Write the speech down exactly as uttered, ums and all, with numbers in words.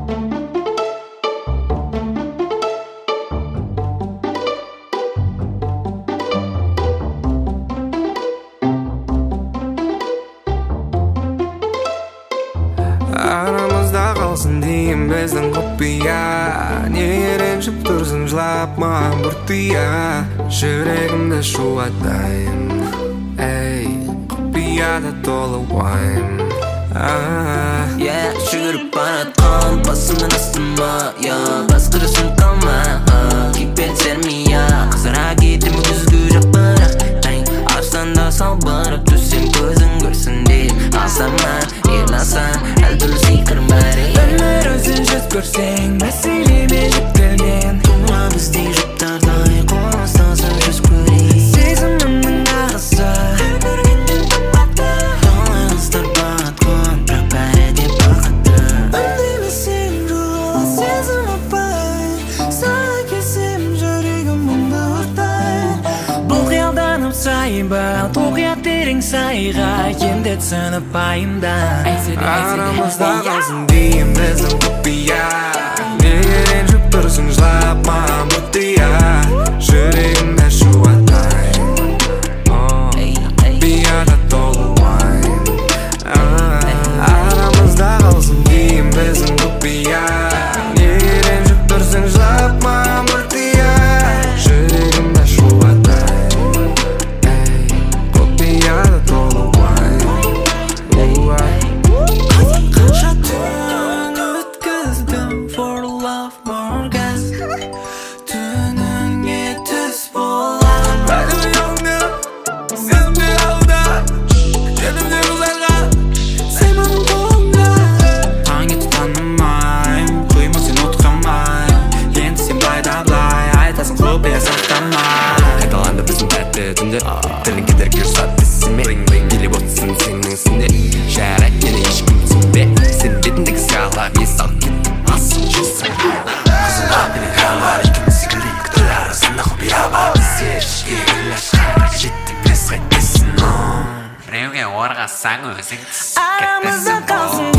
Aramızda kalsın diyeyim bizden kopya. Niye rençip dursun жылап маған бұртия. Жүрегімде шуаттайын, ей, құпияда толы уайым. Yeah, жүгіріп баратқан басымның астыма, yeah, басқырысың қалма, кипен сермия. Қызыра кетім күзгі жапыра, арыстанда салбырып түссем көзің көрсін деп. Алсама, ерласан, әлдүлі сиқырым бәрі. Өмір өзін жүз көрсең, мәселеме жүктелген. Тума біздей жұптардай қоныстасып жүз көрейін. Сезімімнің ағысы көргеннен таппады, қалыңыздар батқан, бірақ бәрі де бақытты. Үндеме сен жолы сезім апай, саған келсем жүрегім мұңды ұртай. Бұл қиялданып сайба, тоқия терең сайға, енді түсініп пайымда. Арамызда қалсын дейім біздің құпия. Неге ренжіп тұрсың жылап маған бұртия. Жүрегімде шуаттайын, құпияда толы уайым. Арамызда қалсын дейім біздің құпия. Неге ренжіп тұрсың жылап маған бұртия. Жүрегімде шуаттайын, құпияда толы уайым. Қанша түн өткіздім for love more gas. Түніңе түс болам. Бәрі ұяңды, сезімде алда, жетімде ұзарға, сен менің қолымда. Таң етіп танымайм, құйма сен отқамай. Енді сен байда былай, айтасың құпия сақтамай. Қайталанды біздің тәтті түндер, тілін кедергі ұрсат тісіме. Билеп отырсын сенің ісінде, жарайды мені ешкім түсінбе. Сен бетіндегі сиялап ес алып кеттім, асын жүзсің. Қызым мені қалар, екеуміз секірейік, түр арасында құпия бар. Сер егіл ашқанға жеттім, білес қайтесің. Біреуге орғасаң өзің түсіп кетесің. Арамызда қалсын